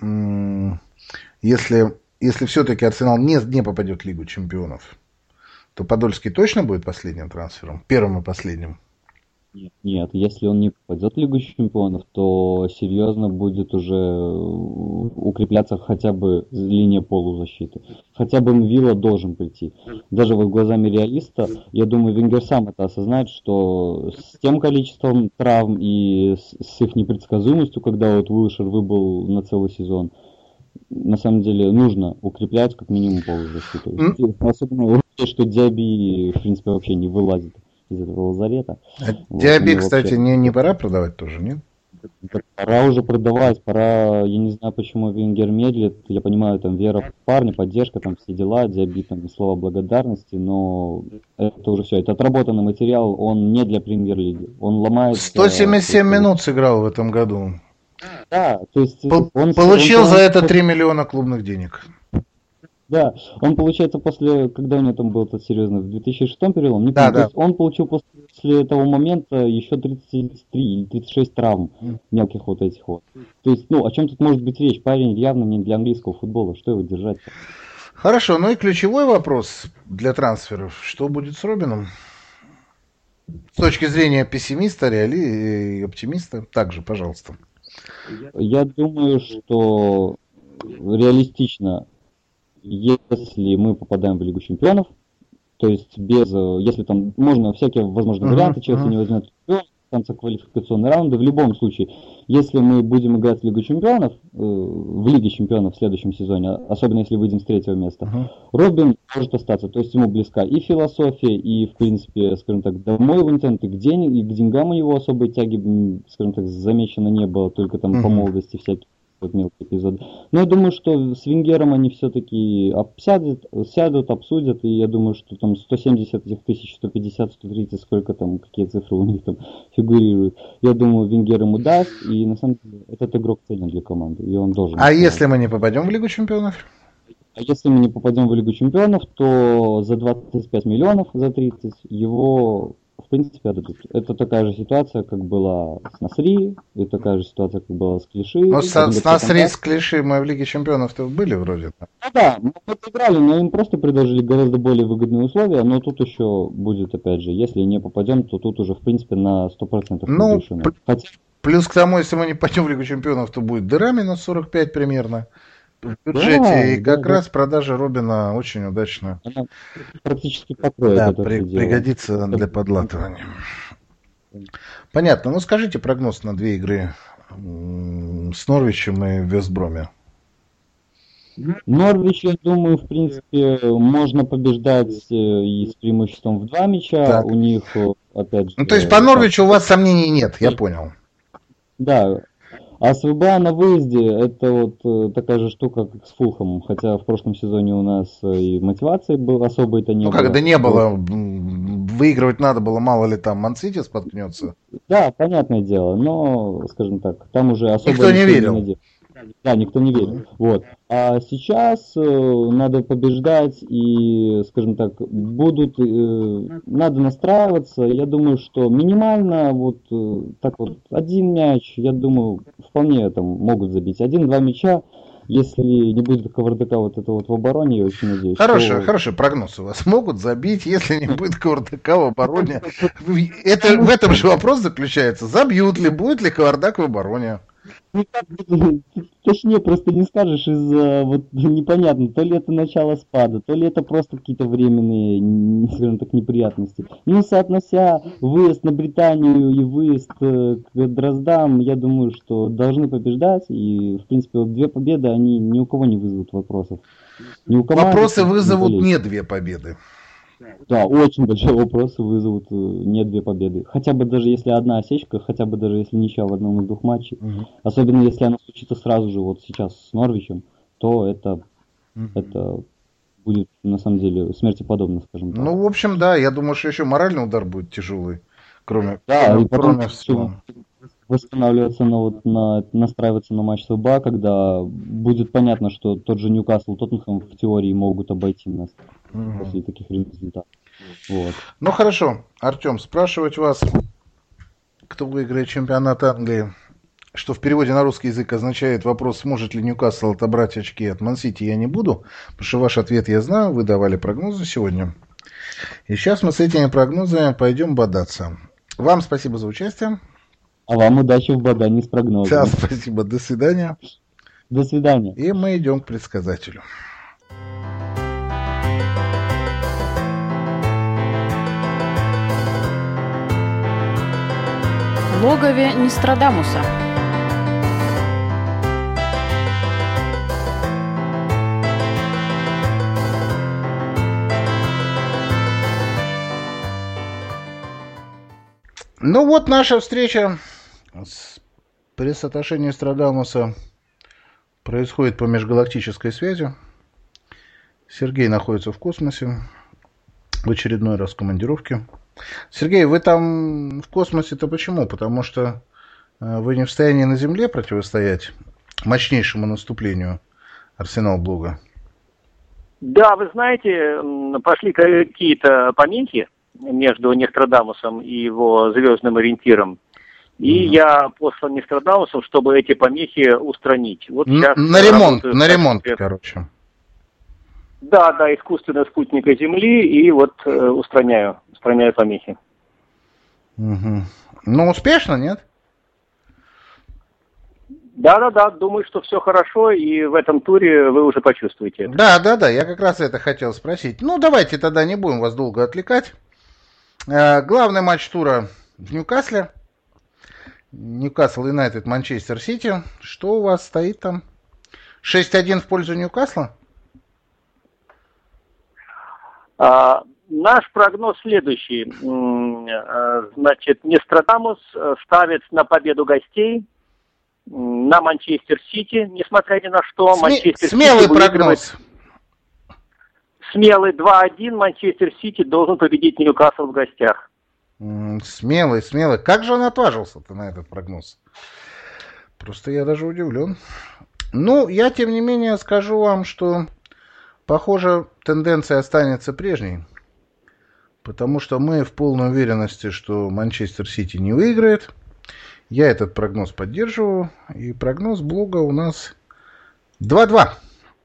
если, если все-таки Арсенал не, не попадет в Лигу чемпионов, то Подольский точно будет последним трансфером? Первым и последним? Нет, нет, если он не попадет в Лигу чемпионов, то серьезно будет уже укрепляться хотя бы линия полузащиты. Хотя бы Мвила должен прийти. Даже вот глазами реалиста, я думаю, Венгер сам это осознает, что с тем количеством травм и с, с их непредсказуемостью, когда вот Уилшер выбыл на целый сезон, на самом деле нужно укреплять как минимум полузащиту. Mm. Особенно что Диаби, в принципе, вообще не вылазит из этого лазарета. А вот, Диаби, кстати, вообще... не, не пора продавать тоже, нет? Пора уже продавать, пора, я не знаю, почему Венгер медлит, я понимаю, там вера в парня, поддержка, там все дела, Диаби, там слова благодарности, но это уже все, это отработанный материал, он не для премьер-лиги, он ломает... сто семьдесят семь минут сыграл в этом году. Да, то есть... По- он, получил он, за это три миллиона клубных денег. Да, он, получается, после, когда у него там был этот серьезный, в две тысячи шестом перелом, не да, помню, да. То есть он получил после, после этого момента еще тридцать три или тридцать шесть травм mm. мелких вот этих вот. То есть, ну, о чем тут может быть речь? Парень явно не для английского футбола, что его держать-то? Хорошо, ну и ключевой вопрос для трансферов, что будет с Робином? С точки зрения пессимиста, реали и оптимиста, также, пожалуйста. Я думаю, что реалистично, если мы попадаем в Лигу чемпионов, то есть без, если там можно всякие возможные uh-huh, варианты, Челси uh-huh. не возьмет, конце квалификационные раунды. В любом случае, если мы будем играть в Лигу Чемпионов, э, в Лиге Чемпионов в следующем сезоне, особенно если выйдем с третьего места, uh-huh. Робин может остаться. То есть ему близка и философия, и, в принципе, скажем так, домой его не тянут, и к, день, и к деньгам у него особой тяги, скажем так, замечено не было, только там uh-huh. по молодости всякие вот мелкие эпизоды. Но я думаю, что с Венгером они все-таки сядут, сядут, обсудят, и я думаю, что там сто семьдесят тысяч, сто пятьдесят, сто тридцать, сколько там, какие цифры у них там фигурируют. Я думаю, Венгер ему даст, и на самом деле этот игрок ценен для команды, и он должен. А если мы не попадем в Лигу Чемпионов? А если мы не попадем в Лигу Чемпионов, то за двадцать пять миллионов, за тридцать, его... В принципе, отдадут. Это такая же ситуация, как была с Насри, и такая же ситуация, как была с Клиши. Но с, с Насри, с Клиши мы в Лиге Чемпионов-то были вроде. Ну да, мы играли, но им просто предложили гораздо более выгодные условия, но тут еще будет, опять же, если не попадем, то тут уже, в принципе, на сто процентов ну, решено. Хотя... Плюс к тому, если мы не пойдем в Лигу Чемпионов, то будет дыра минус сорок пять примерно в бюджете, да, и как да, раз да. Продажа Робина очень удачно. Она практически покроет да, это при, пригодится для подлатывания. Понятно. Ну, скажите прогноз на две игры с Норвичем и Вестброме. Норвич, я думаю, в принципе, можно побеждать и с преимуществом в два мяча. Так. У них, опять же... Ну, то есть по Норвичу у вас сомнений нет, я понял. Да. А СВБ на выезде это вот такая же штука, как с Фулхэмом. Хотя в прошлом сезоне у нас и мотивации было особой-то не ну, было. Ну, когда не было, выигрывать надо было, мало ли там Ман-Сити споткнется. Да, понятное дело, но, скажем так, там уже особо... Никто не верил. Не да, никто не верил. Mm-hmm. Вот. А сейчас э, надо побеждать и, скажем так, будут, э, надо настраиваться. Я думаю, что минимально вот э, так вот один мяч, я думаю, вполне там могут забить. Один-два мяча, если не будет Кавардака вот этого вот в обороне, я очень надеюсь. Хороший, что... хороший прогноз у вас. Могут забить, если не будет Кавардака в обороне. Это, в этом же вопрос заключается. Забьют ли, будет ли Кавардак в обороне? Никак, точнее, просто не скажешь из-за вот непонятно, то ли это начало спада, то ли это просто какие-то временные, скажем так, неприятности. Ну, соотнося выезд на Британию и выезд к Дроздам, я думаю, что должны побеждать, и, в принципе, вот две победы, они ни у кого не вызовут вопросов. Ни у команды, вопросы вызовут не, не две победы. Да, очень большие вопросы вызовут не две победы. Хотя бы даже если одна осечка, хотя бы даже если ничья в одном из двух матчей. Угу. Особенно если она случится сразу же, вот сейчас с Норвичем, то это, угу. это будет на самом деле смертеподобно, скажем так. Ну, в общем, да, я думаю, что еще моральный удар будет тяжелый. Кроме, да, кроме, и потом кроме всего. Восстанавливаться на, вот, на, настраиваться на матч СВБ, когда будет понятно, что тот же Ньюкасл, Тоттенхэм в теории могут обойти нас угу. после таких результатов. Вот. Ну хорошо, Артем, спрашивать вас, кто выиграет чемпионат Англии, что в переводе на русский язык означает вопрос, сможет ли Ньюкасл отобрать очки от Ман-Сити, я не буду, потому что ваш ответ я знаю, вы давали прогнозы сегодня. И сейчас мы с этими прогнозами пойдем бодаться. Вам спасибо за участие. А вам удачи в бодании с прогнозом. Да, спасибо, до свидания. До свидания. И мы идем к предсказателю. В логове Нострадамуса. Ну вот наша встреча с пресс-атташе Нострадамуса происходит по межгалактической связи. Сергей находится в космосе, в очередной раз в командировке. Сергей, вы там в космосе-то почему? Потому что вы не в состоянии на Земле противостоять мощнейшему наступлению Арсенал Блога? Да, вы знаете, пошли какие-то помехи между Нострадамусом и его звездным ориентиром. И mm-hmm. я послан Нострадамусом, чтобы эти помехи устранить. Вот сейчас на ремонт, на ремонт, короче. Да, да, искусственного спутника Земли, и вот э, устраняю, устраняю помехи. Угу. Ну, успешно, нет? Да-да-да, думаю, что все хорошо, и в этом туре вы уже почувствуете это. Да-да-да, я как раз это хотел спросить. Ну, давайте тогда не будем вас долго отвлекать. Э, главный матч тура в Ньюкасле. Ньюкасл Юнайтед, Манчестер Сити. Что у вас стоит там? шесть один в пользу Ньюкасла? А, наш прогноз следующий. Значит, Нострадамус ставит на победу гостей на Манчестер Сити, несмотря ни на что. Сме- Манчестер смелый Сити прогноз. Смелый два один. Манчестер Сити должен победить Ньюкасл в гостях. Смелый, смелый. Как же он отважился-то на этот прогноз? Просто я даже удивлен. Ну, я тем не менее скажу вам, что, похоже, тенденция останется прежней. Потому что мы в полной уверенности, что Манчестер Сити не выиграет. Я этот прогноз поддерживаю. И прогноз блога у нас два-два.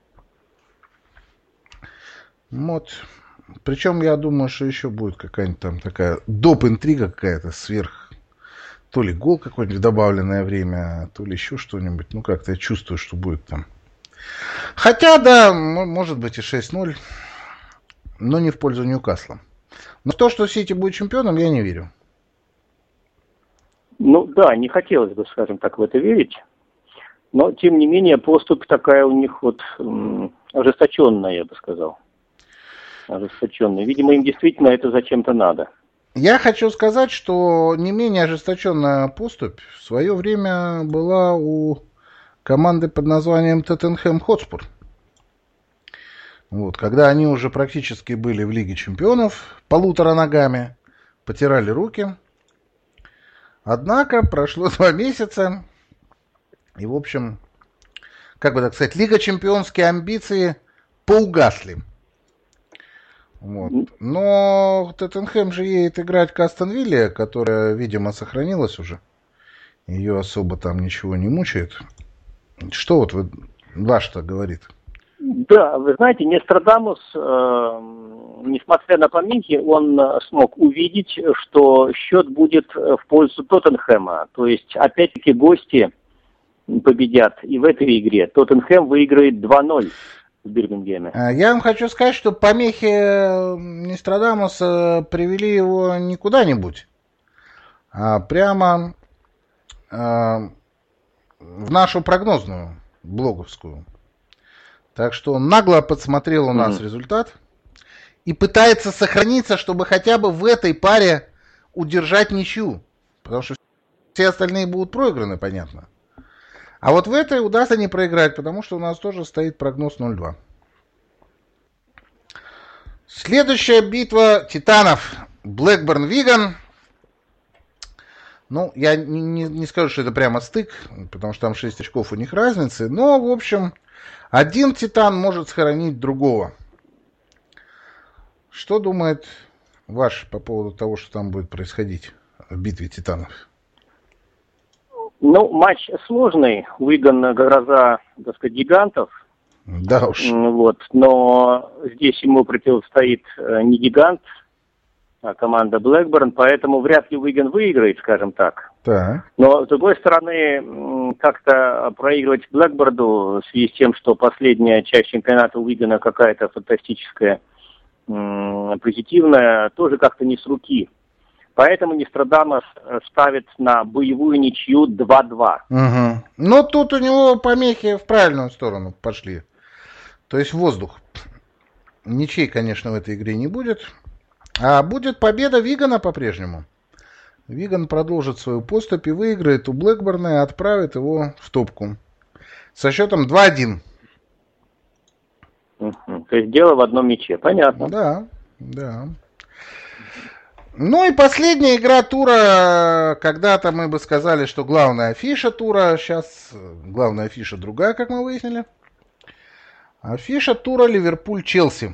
Вот. Причем я думаю, что еще будет какая-нибудь там такая доп-интрига какая-то сверх. То ли гол какой-нибудь в добавленное время, то ли еще что-нибудь. Ну, как-то я чувствую, что будет там. Хотя, да, может быть и шесть ноль. Но не в пользу Ньюкасла. Но в то, что Сити будет чемпионом, я не верю. Ну да, не хотелось бы, скажем так, в это верить. Но, тем не менее, поступь такая у них вот м- ожесточенная, я бы сказал. Ожесточенная. Видимо, им действительно это зачем-то надо. Я хочу сказать, что не менее ожесточенная поступь в свое время была у команды под названием Тоттенхэм Хотспур. Вот, когда они уже практически были в Лиге Чемпионов полутора ногами, потирали руки. Однако прошло два месяца, и, в общем, как бы так сказать, Лига Чемпионские амбиции поугасли. Вот. Но Тоттенхэм же едет играть к Астон Вилле, которая, видимо, сохранилась уже. Ее особо там ничего не мучает. Что вот вы, ваш-то говорит? Да, вы знаете, Нострадамус, э, несмотря на помехи, он смог увидеть, что счет будет в пользу Тоттенхэма. То есть, опять-таки, гости победят и в этой игре. Тоттенхэм выиграет два ноль. В Бирмингеме. Я вам хочу сказать, что помехи Нострадамуса привели его не куда-нибудь, а прямо э, в нашу прогнозную блоговскую. Так что он нагло подсмотрел у нас mm-hmm. результат и пытается сохраниться, чтобы хотя бы в этой паре удержать ничью. Потому что все остальные будут проиграны, понятно. А вот в этой удастся не проиграть, потому что у нас тоже стоит прогноз ноль два. Следующая битва титанов. Блэкберн-Виган. Ну, я не, не, не скажу, что это прямо стык, потому что там шесть очков у них разницы. Но, в общем, один титан может схоронить другого. Что думает ваш по поводу того, что там будет происходить в битве титанов? Ну, матч сложный. Уиган гроза, так сказать, гигантов. Да уж. Вот. Но здесь ему противостоит не гигант, а команда Блэкберн, поэтому вряд ли Уиган выиграет, скажем так. Так. Но, с другой стороны, как-то проигрывать Блэкберну в связи с тем, что последняя часть чемпионата Уигана какая-то фантастическая, позитивная, тоже как-то не с руки. Поэтому Нострадамус ставит на боевую ничью два-два. Угу. Но тут у него помехи в правильную сторону пошли. То есть в воздух. Ничей, конечно, в этой игре не будет. А будет победа Вигана по-прежнему. Виган продолжит свою поступь и выиграет у Блэкберна и отправит его в топку. Со счетом два один. Угу. То есть дело в одном мяче. Понятно. Да, да. Ну и последняя игра тура. Когда-то мы бы сказали, что главная афиша тура. Сейчас главная афиша другая, как мы выяснили. Афиша тура Ливерпуль-Челси.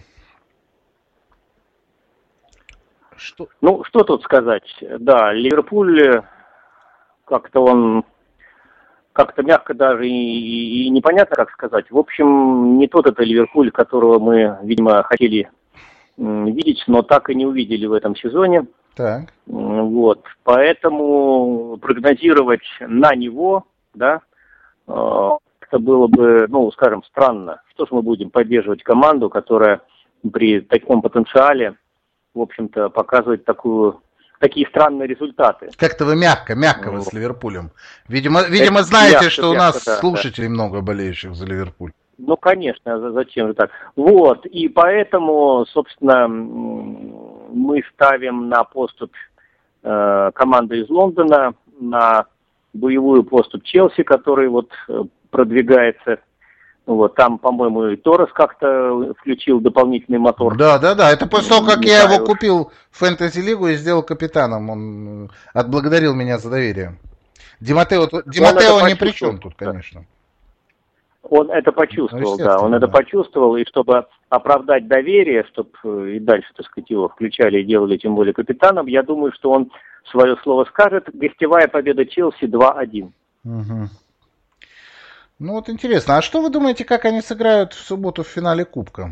Что? Ну, что тут сказать? Да, Ливерпуль, как-то он, как-то мягко даже и, и, и непонятно, как сказать. В общем, не тот это Ливерпуль, которого мы, видимо, хотели видеть, но так и не увидели в этом сезоне. Так. Вот, поэтому прогнозировать на него, да, это было бы, ну, скажем, странно. Что ж мы будем поддерживать команду, которая при таком потенциале, в общем-то, показывает такую такие странные результаты. Как-то вы мягко, мягко ну, вы с Ливерпулем. Видимо, видимо знаете, мягко, что у мягко, нас да, слушателей да. много болеющих за Ливерпуль. Ну, конечно, зачем же так? Вот, и поэтому, собственно, мы ставим на поступь э, команды из Лондона, на боевую поступь Челси, который вот продвигается. Вот, там, по-моему, и Торрес как-то включил дополнительный мотор. Да, да, да. Это после того, как Не я знаю. его купил в фэнтези-лигу и сделал капитаном. Он отблагодарил меня за доверие. Диматео, Диматео ни при чем тут, конечно. Он это почувствовал, ну, да, он это да. почувствовал, и чтобы оправдать доверие, чтобы и дальше, так сказать, его включали и делали, тем более капитаном, я думаю, что он свое слово скажет. Гостевая победа Челси два один. Угу. Ну вот интересно, а что вы думаете, как они сыграют в субботу в финале Кубка?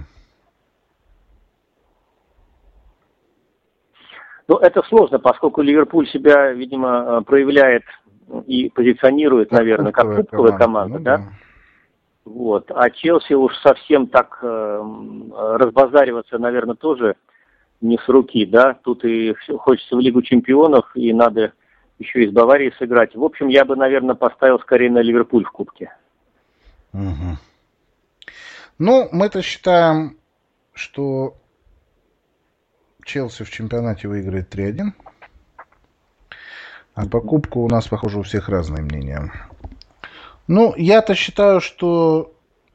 Ну, это сложно, поскольку Ливерпуль себя, видимо, проявляет и позиционирует, как наверное, кубковая как кубковая команда, команда ну, да? да? Вот. А Челси уж совсем так э, разбазариваться, наверное, тоже не с руки, да? Тут и хочется в Лигу чемпионов, и надо еще и с Баварией сыграть. В общем, я бы, наверное, поставил скорее на Ливерпуль в Кубке. Угу. Ну, мы-то считаем, что Челси в чемпионате выиграет три один. А по Кубку у нас, похоже, у всех разные мнения. Ну, я-то считаю, что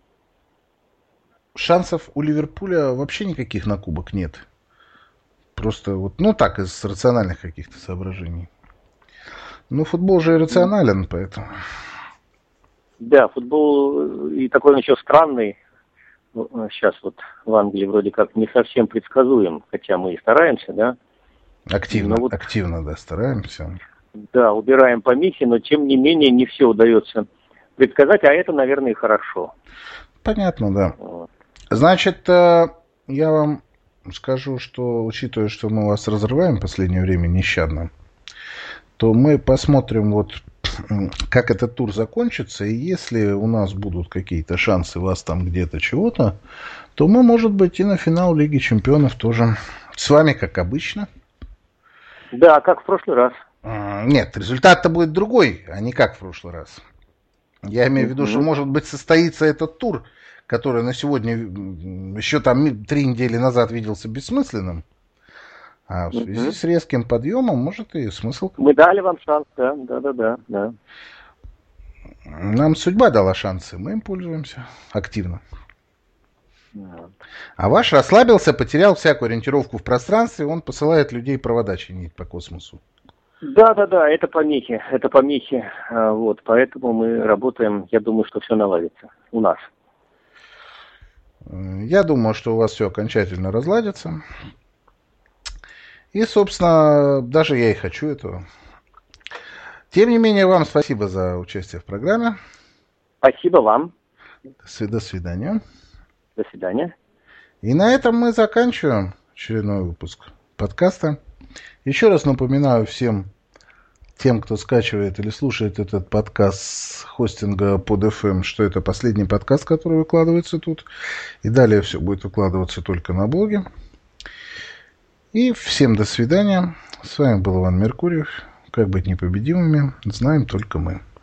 шансов у Ливерпуля вообще никаких на Кубок нет. Просто вот, ну так, из рациональных каких-то соображений. Ну, футбол же иррационален, поэтому... Да, футбол и такой он еще странный. Сейчас вот в Англии вроде как не совсем предсказуем, хотя мы и стараемся, да. Активно, вот, активно, да, стараемся. Да, убираем помехи, но тем не менее не все удается предсказать, а это, наверное, и хорошо. Понятно, да. Вот. Значит, я вам скажу, что, учитывая, что мы вас разрываем в последнее время нещадно, то мы посмотрим, вот, как этот тур закончится, и если у нас будут какие-то шансы вас там где-то чего-то, то мы, может быть, и на финал Лиги Чемпионов тоже. С вами, как обычно. Да, как в прошлый раз. Нет, результат-то будет другой, а не как в прошлый раз. Я имею в виду, mm-hmm. что, может быть, состоится этот тур, который на сегодня, еще там три недели назад виделся бессмысленным, а в связи mm-hmm. с резким подъемом, может, и смысл... Мы дали вам шанс, да, да-да-да. да. Нам судьба дала шансы, мы им пользуемся активно. Mm-hmm. А ваш расслабился, потерял всякую ориентировку в пространстве, он посылает людей провода чинить по космосу. Да, да, да, это помехи, это помехи, вот, поэтому мы работаем, я думаю, что все наладится у нас. Я думаю, что у вас все окончательно разладится. И, собственно, даже я и хочу этого. Тем не менее, вам спасибо за участие в программе. Спасибо вам. До свидания. До свидания. И на этом мы заканчиваем очередной выпуск подкаста. Еще раз напоминаю всем тем, кто скачивает или слушает этот подкаст с хостинга под эф эм, что это последний подкаст, который выкладывается тут. И далее все будет выкладываться только на блоге. И всем до свидания. С вами был Иван Меркурьев. Как быть непобедимыми, знаем только мы.